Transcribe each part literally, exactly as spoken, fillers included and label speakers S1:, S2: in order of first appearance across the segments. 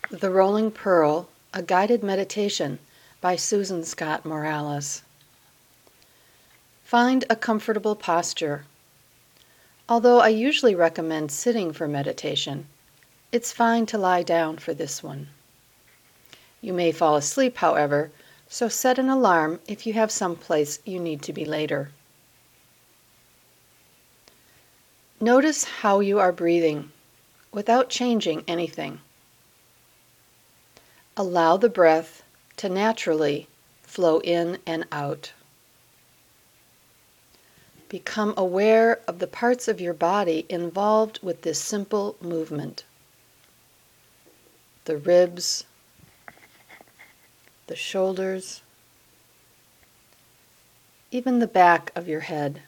S1: The Rolling Pearl, a Guided Meditation by Susan Scott Morales. Find a comfortable posture. Although I usually recommend sitting for meditation, it's fine to lie down for this one. You may fall asleep, however, so set an alarm if you have some place you need to be later. Notice how you are breathing without changing anything. Allow the breath to naturally flow in and out. Become aware of the parts of your body involved with this simple movement. The ribs, the shoulders, even the back of your head.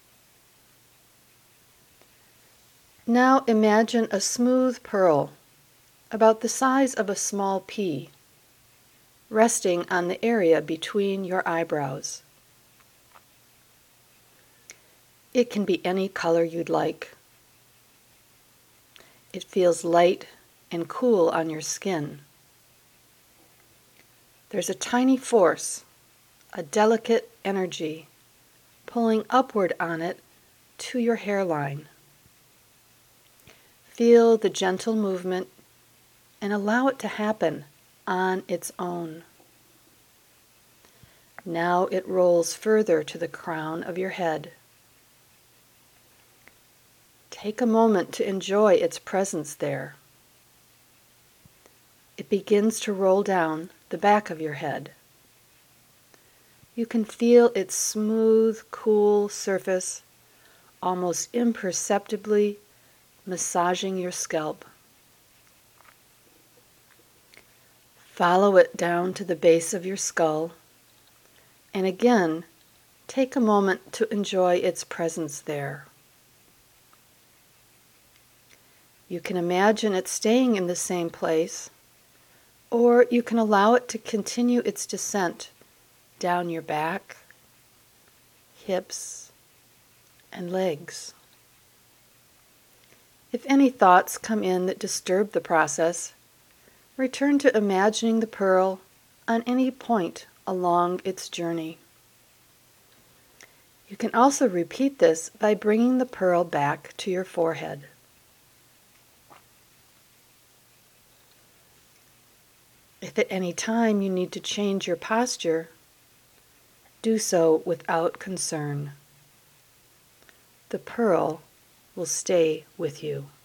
S1: Now imagine a smooth pearl, about the size of a small pea, resting on the area between your eyebrows. It can be any color you'd like. It feels light and cool on your skin. There's a tiny force, a delicate energy, pulling upward on it to your hairline. Feel the gentle movement and allow it to happen on its own. Now it rolls further to the crown of your head. Take a moment to enjoy its presence there. It begins to roll down the back of your head. You can feel its smooth, cool surface almost imperceptibly massaging your scalp. Follow it down to the base of your skull, and again, take a moment to enjoy its presence there. You can imagine it staying in the same place, or you can allow it to continue its descent down your back, hips, and legs. If any thoughts come in that disturb the process, return to imagining the pearl on any point along its journey. You can also repeat this by bringing the pearl back to your forehead. If at any time you need to change your posture, do so without concern. The pearl will stay with you.